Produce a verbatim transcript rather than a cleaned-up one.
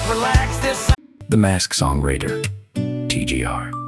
relax this. The Mask Song Raider, T G R.